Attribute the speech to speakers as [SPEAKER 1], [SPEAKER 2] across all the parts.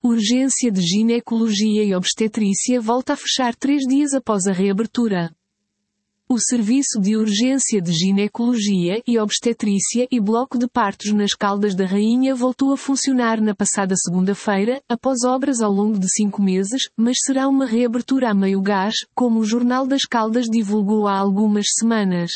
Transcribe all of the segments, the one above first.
[SPEAKER 1] Urgência de Ginecologia e Obstetrícia volta a fechar 3 dias após a reabertura. O Serviço de Urgência de Ginecologia e Obstetrícia e Bloco de Partos nas Caldas da Rainha voltou a funcionar na passada segunda-feira, após obras ao longo de 5 meses, mas será uma reabertura a meio gás, como o Jornal das Caldas divulgou há algumas semanas.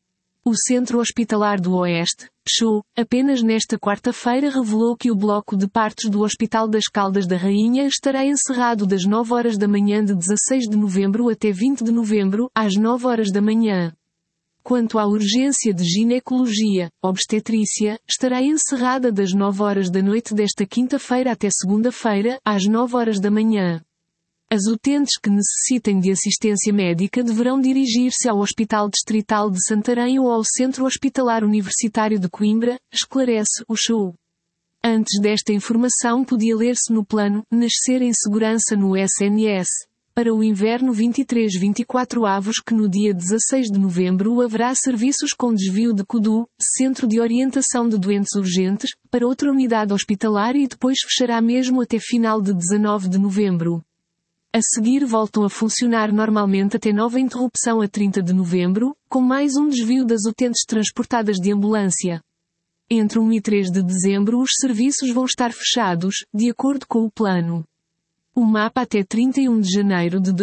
[SPEAKER 1] O Centro Hospitalar do Oeste, PCHO, apenas nesta quarta-feira revelou que o bloco de partos do Hospital das Caldas da Rainha estará encerrado das 9 horas da manhã de 16 de novembro até 20 de novembro, às 9 horas da manhã. Quanto à urgência de ginecologia, obstetrícia, estará encerrada das 9 horas da noite desta quinta-feira até segunda-feira, às 9 horas da manhã. As utentes que necessitem de assistência médica deverão dirigir-se ao Hospital Distrital de Santarém ou ao Centro Hospitalar Universitário de Coimbra, esclarece o PCHO. Antes desta informação podia ler-se no plano Nascer em Segurança no SNS. Para o inverno 23-24 avos que no dia 16 de novembro haverá serviços com desvio de CUDU, Centro de Orientação de Doentes Urgentes, para outra unidade hospitalar e depois fechará mesmo até final de 19 de novembro. A seguir voltam a funcionar normalmente até nova interrupção a 30 de novembro, com mais um desvio das utentes transportadas de ambulância. Entre 1 e 3 de dezembro os serviços vão estar fechados, de acordo com o plano. O mapa até 31 de janeiro de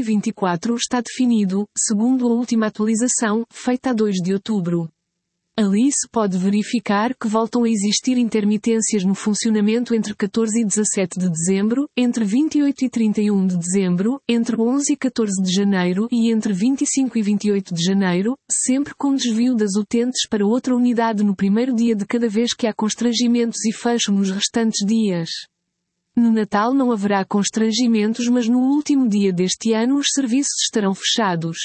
[SPEAKER 1] 2024 está definido, segundo a última atualização, feita a 2 de outubro. Ali se pode verificar que voltam a existir intermitências no funcionamento entre 14 e 17 de dezembro, entre 28 e 31 de dezembro, entre 11 e 14 de janeiro e entre 25 e 28 de janeiro, sempre com desvio das utentes para outra unidade no primeiro dia de cada vez que há constrangimentos e fecho nos restantes dias. No Natal não haverá constrangimentos, mas no último dia deste ano os serviços estarão fechados.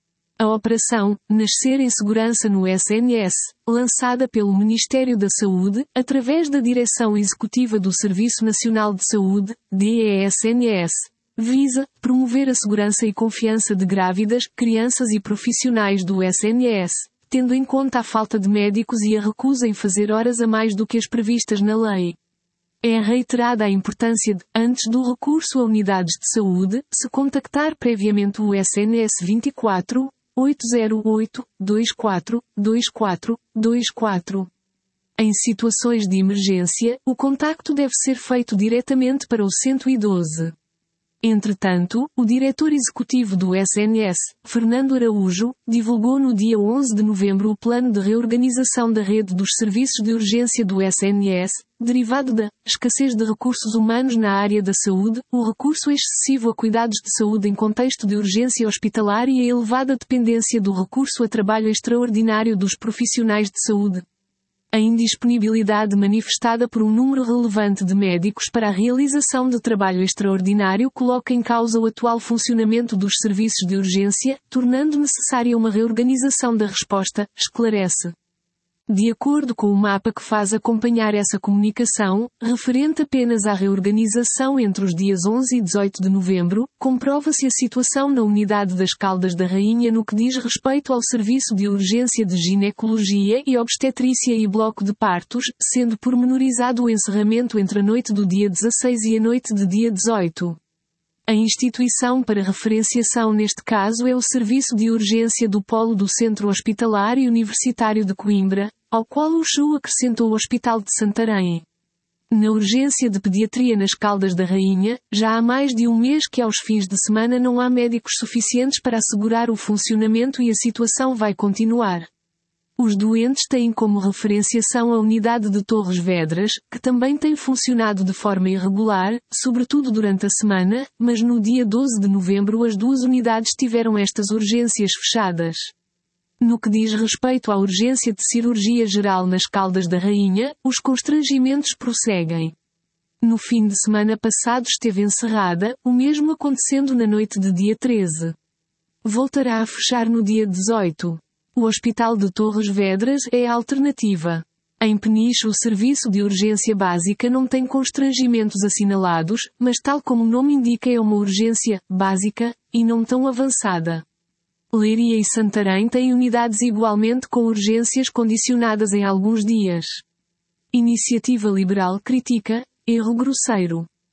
[SPEAKER 1] A operação Nascer em Segurança no SNS, lançada pelo Ministério da Saúde, através da Direção Executiva do Serviço Nacional de Saúde, DESNS, visa promover a segurança e confiança de grávidas, crianças e profissionais do SNS, tendo em conta a falta de médicos e a recusa em fazer horas a mais do que as previstas na lei. É reiterada a importância de, antes do recurso a unidades de saúde, se contactar previamente o SNS 24 808 24 24 24. Em situações de emergência, o contacto deve ser feito diretamente para o 112. Entretanto, o diretor executivo do SNS, Fernando Araújo, divulgou no dia 11 de novembro o plano de reorganização da rede dos serviços de urgência do SNS, derivado da escassez de recursos humanos na área da saúde, o recurso excessivo a cuidados de saúde em contexto de urgência hospitalar e a elevada dependência do recurso a trabalho extraordinário dos profissionais de saúde. A indisponibilidade manifestada por um número relevante de médicos para a realização de trabalho extraordinário coloca em causa o atual funcionamento dos serviços de urgência, tornando necessária uma reorganização da resposta, esclarece. De acordo com o mapa que faz acompanhar essa comunicação, referente apenas à reorganização entre os dias 11 e 18 de novembro, comprova-se a situação na unidade das Caldas da Rainha no que diz respeito ao serviço de urgência de ginecologia e obstetrícia e bloco de partos, sendo pormenorizado o encerramento entre a noite do dia 16 e a noite de dia 18. A instituição para referenciação neste caso é o Serviço de Urgência do Polo do Centro Hospitalar e Universitário de Coimbra, ao qual o PCHO acrescentou o Hospital de Santarém. Na urgência de pediatria nas Caldas da Rainha, já há mais de um mês que aos fins de semana não há médicos suficientes para assegurar o funcionamento e a situação vai continuar. Os doentes têm como referenciação a unidade de Torres Vedras, que também tem funcionado de forma irregular, sobretudo durante a semana, mas no dia 12 de novembro as 2 unidades tiveram estas urgências fechadas. No que diz respeito à urgência de cirurgia geral nas Caldas da Rainha, os constrangimentos prosseguem. No fim de semana passado esteve encerrada, o mesmo acontecendo na noite de dia 13. Voltará a fechar no dia 18. O Hospital de Torres Vedras é a alternativa. Em Peniche o serviço de urgência básica não tem constrangimentos assinalados, mas tal como o nome indica é uma urgência básica, e não tão avançada. Leiria e Santarém têm unidades igualmente com urgências condicionadas em alguns dias. Iniciativa Liberal critica, erro grosseiro.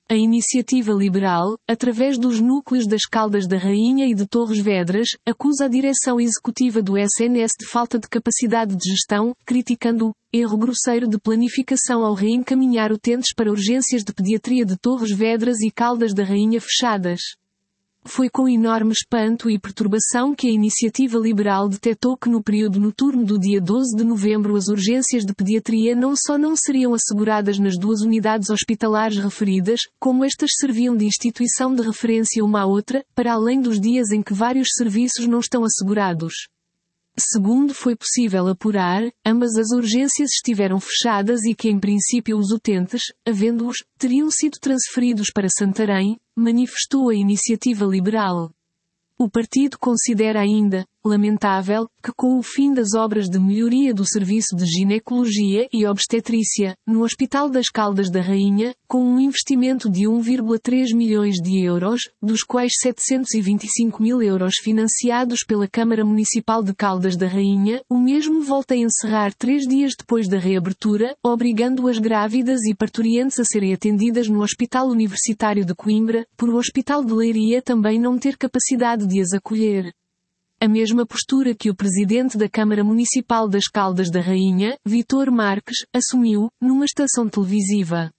[SPEAKER 1] A iniciativa liberal, através dos núcleos das Caldas da Rainha e de Torres Vedras, acusa a direção executiva do SNS de falta de capacidade de gestão, criticando o erro grosseiro de planificação ao reencaminhar utentes para urgências de pediatria de Torres Vedras e Caldas da Rainha fechadas. Foi com enorme espanto e perturbação que a iniciativa liberal detectou que no período noturno do dia 12 de novembro as urgências de pediatria não só não seriam asseguradas nas duas unidades hospitalares referidas, como estas serviam de instituição de referência uma à outra, para além dos dias em que vários serviços não estão assegurados. Segundo foi possível apurar, ambas as urgências estiveram fechadas e que em princípio os utentes, havendo-os, teriam sido transferidos para Santarém, manifestou a iniciativa liberal. O partido considera ainda lamentável que com o fim das obras de melhoria do serviço de ginecologia e obstetrícia, no Hospital das Caldas da Rainha, com um investimento de 1,3 milhões de euros, dos quais 725 mil euros financiados pela Câmara Municipal de Caldas da Rainha, o mesmo volta a encerrar 3 dias depois da reabertura, obrigando as grávidas e parturientes a serem atendidas no Hospital Universitário de Coimbra, por o Hospital de Leiria também não ter capacidade de as acolher. A mesma postura que o presidente da Câmara Municipal das Caldas da Rainha, Vítor Marques, assumiu, numa estação televisiva.